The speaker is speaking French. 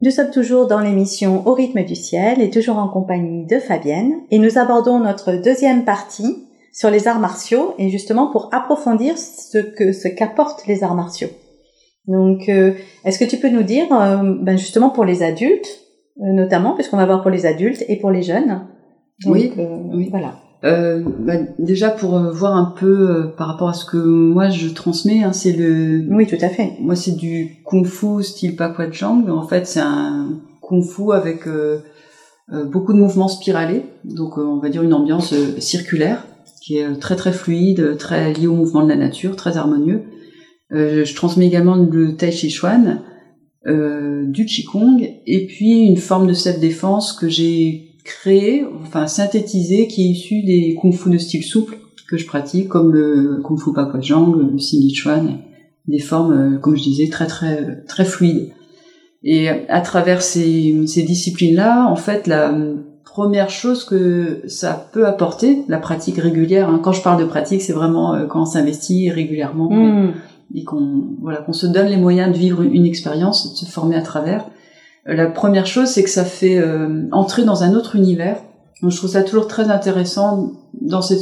Nous sommes toujours dans l'émission Au rythme du ciel et toujours en compagnie de Fabienne. Et nous abordons notre deuxième partie sur les arts martiaux et justement pour approfondir ce qu'apportent les arts martiaux. Donc, est-ce que tu peux nous dire, justement pour les adultes, notamment, puisqu'on va voir pour les adultes et pour les jeunes. Donc, oui. Voilà. Déjà pour voir un peu par rapport à ce que moi je transmets, c'est le. Oui, tout à fait. Moi, c'est du kung-fu style Pakwachang. En fait, c'est un kung-fu avec beaucoup de mouvements spiralés, donc on va dire une ambiance circulaire qui est très très fluide, très liée au mouvement de la nature, très harmonieux. Je transmets également le Tai Chi Chuan, du Qigong, et puis une forme de self-défense que j'ai créé, synthétisé, qui est issu des kung-fu de style souple que je pratique, comme le kung-fu Pakwachang, le Xingyi Chuan, des formes, comme je disais, très très très fluides. Et à travers ces disciplines-là, en fait, la première chose que ça peut apporter, la pratique régulière. Quand je parle de pratique, c'est vraiment quand on s'investit régulièrement et qu'on se donne les moyens de vivre une expérience, de se former à travers. La première chose, c'est que ça fait entrer dans un autre univers. Donc, je trouve ça toujours très intéressant dans cette